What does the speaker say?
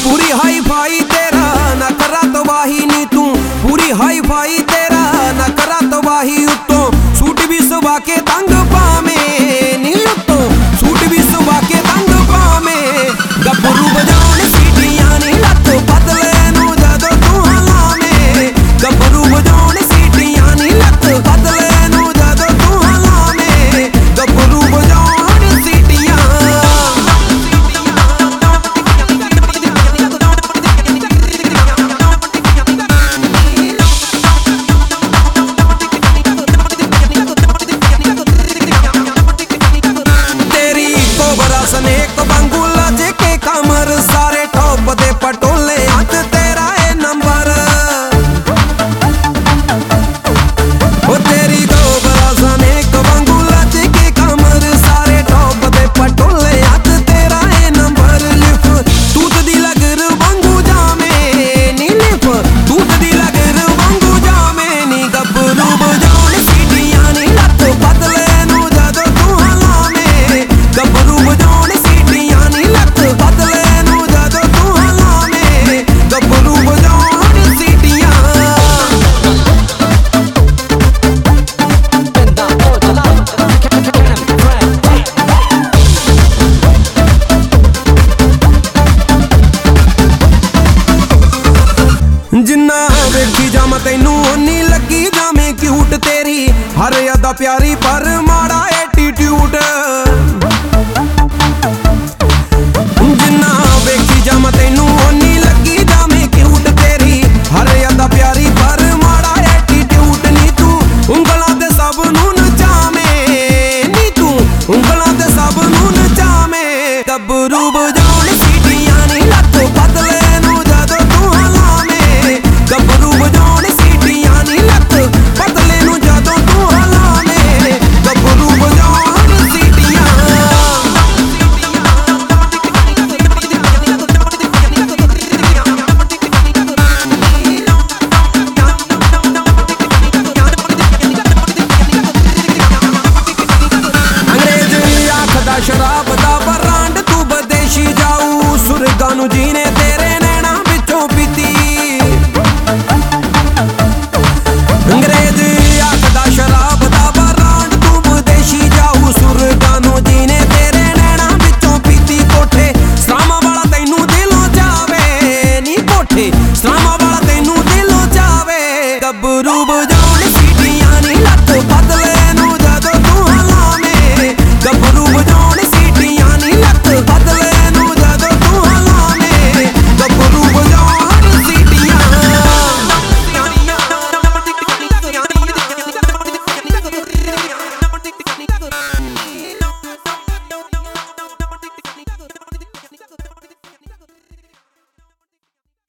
पूरी hi fi तेरा ना करा तो वाही नी तू, पूरी हाई फाई तेरा ना करा तो वाही उत्तो सूट भी सुबह के तंग पामे नी उत्तो सूट भी सुबह के तंग पामे गब्बरू बजाने सीटियां नी लत बदले नू जदो तू हलामे गब्बरू बजाने सीटियां नी लत बदले नू जदो तू हलामे गब्बरू बजाने सीटियां। एक बंगुला जेके कमर सारे टॉप दे पटोले हाथ तेरा है नंबर ओ तेरी दो बरासन एक बंगुला जेके कमर सारे टॉप दे पटोले हाथ तेरा है नंबर लिफ तूत दी लगर बंगू जामे नी लिफ तूत दी लगर बंगू जामे नी गब्बरू बजाने सीटियां नी लत बदले नू जदो तू हलामे गब्बरू बजाने बदले नू जदो तू हलामे गब्बरू बजाने सीटियां। जिन्ना वेखी जामा तैनू ओनी लगी जामे क्यूट तेरी हर अदा प्यारी पर